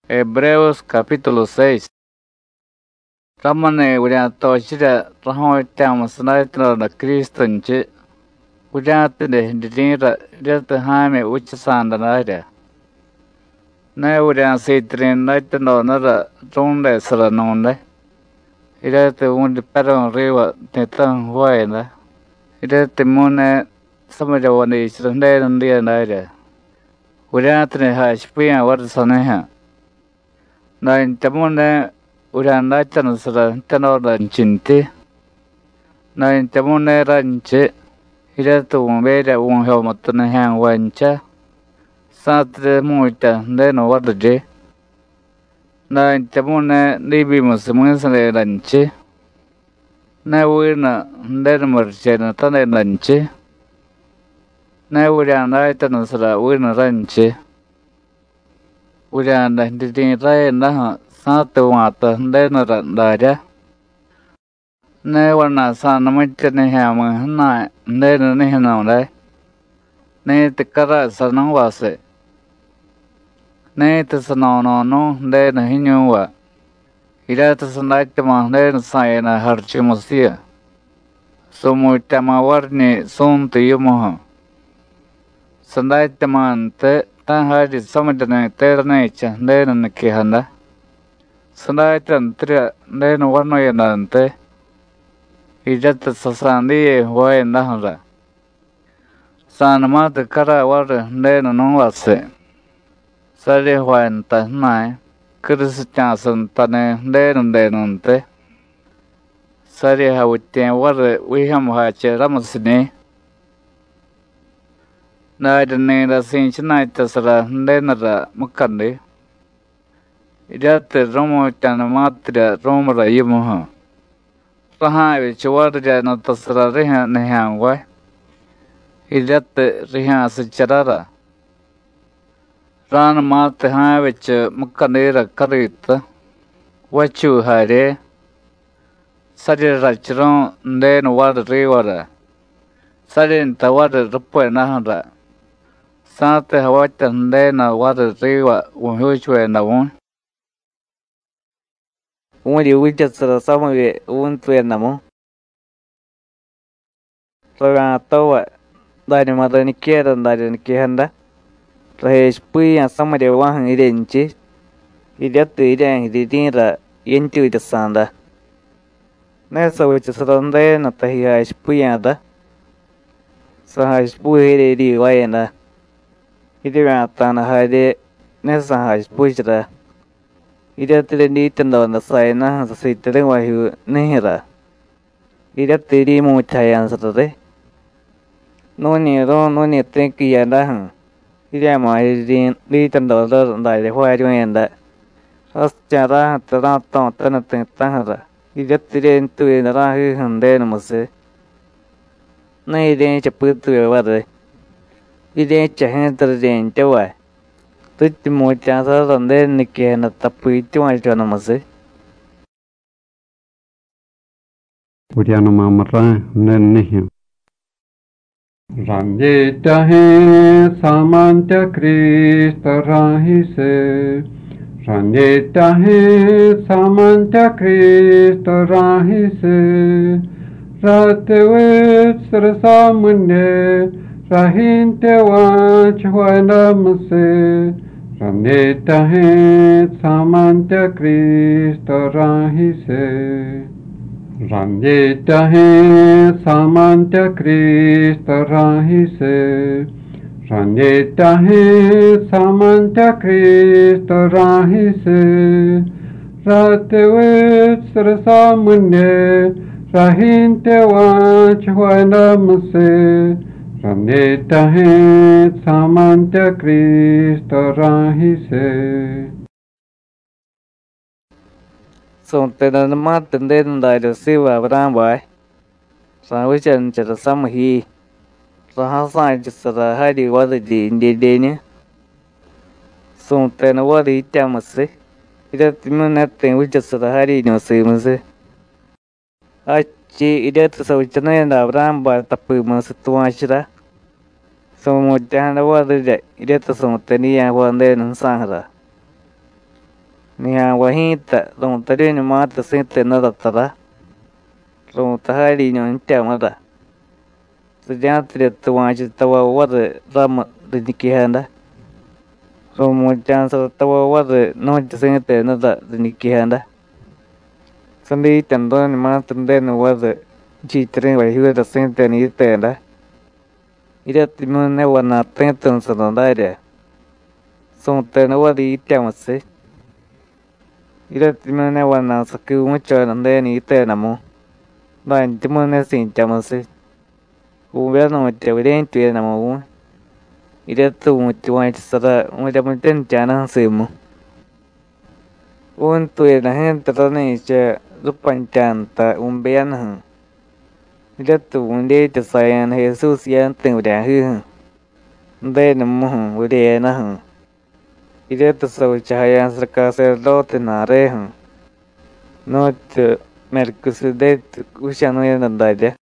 Hebreos capítulo 6. Ramane uria tochira rahoy tamasnaitro na Kristonche. Ujate de dinira rete hame uchasandanaira. Na uria sitrin naitno nara ronde saranonde. Irate undi peron riva netan huayna. Irate mune samajawani isrande nandia naira. Ujate ne hashpian warsaneha. Na intamune uran sara tanor ranchinti. Na intamune ranche. Iratu umbera helmatuna hang wancha. Satre muita deno wadaje. Na intamune libimus munsale ranche. Na wina deno marchena tane ranche. Na uran sara wina ranche. Uran didin rai na satu mata deno randaja. Ne wana sa namite ne hama na deno ne hanawde. Ne tikara sanawase. Ne tisanono no deno hinyuwa. Irata sandaitama deno sayana harchimusia. Sumutama warni suntu yumoha. Sandaitama ante tahari samadane ternecha deno nikihanda. Sandaitan tria deno warno yanante. Irata sasandi huay nahara. Sanamata kara war deno nungwase. Sari huay ntahnai. Kirisichasan tane deno nte. Sari hawitien war wiham hache ramasini. Naidani rasinchinaita sara denara mukandi. Irate romo tana matria romara yimuha. Rahai chuwarja na tasra riha nehangwa. Irate riha sicharara. Rana mate haivich mukandira karita. Wachu hare. Sari rachron deno war riwara. Sari nta war rupo nahara. Sate hawata dena war riwa unhuchwe na un. Umuri wichasara samawe untuya namo. Raga tawa dari madani kera dari nikihanda. Rahesh puya samare wahan irenchi. Idyatu irang iridinra yentu idasanda. Nesa wichasara ndena tahihash puya da. Sahash puya iri wayana. Idiwa tana hade nesa hash pujra. Idatire nitendo na sayana sa sitere wahu nehira. Idatiri muchayan satare. Noni ro noni tenki yanda. Idama irin nitendo da dai huayu yanda. Aschara tarato tanatin tahara. Idatire intu rahu hande namase. Na idin chaputu wade. Idin chahentra den chawa. Tutti muchasa donde ni que na tapuiti walcho namase. Uriano mamara nenihim. Ranjeta hai samanta Krista rahise. Ranjeta hai samanta Krista rahise. Ratewet srasamune rahinte wachwa namase. Ranjeta hai samanta Krista rahise. Ranjeta hai samanta Krista rahise. Ranjeta hai samanta Krista rahise. Ratewet srasamune rahinte wachwa namase. Ranjeta hai samanta Krista rahise. Sonte na matan den dai da siwa bram bai. Sa wichan chara samhi. Sa hasai chara hadi wada di inde ne. Sonte na wadi tamase. Ida timuna ten wichasara hadi no simase. Achi ida tsa wichana na bram bai tapu mas tuashira. So mo jana wada ida tsa sonte ni ya wande nan sangra. ni ha wahita ron tare ni mata sente nada tada ron tahari ni nta mada sejatri tuwaji tawa wada rama dinikihanda ron mo chansa tawa wada no sente nada dinikihanda sandi tando ni mata ndene wada jitren wa hiwa da sente ni tenda ida timone wana tenton sanondaire son tena wadi itamase ida timone wana saku mucho nande ni tena mo dan timone sin chamase ubea no te ven tu na mo ida tu mucho wa sara mo da muten chana semo un tu na gente tane che rupanchanta umbean ida tu unde te sayan Jesus yan tu da hu de na mo ude na hu ida tu so chaya sarkase do te na re hu no te mercus de ushano yan da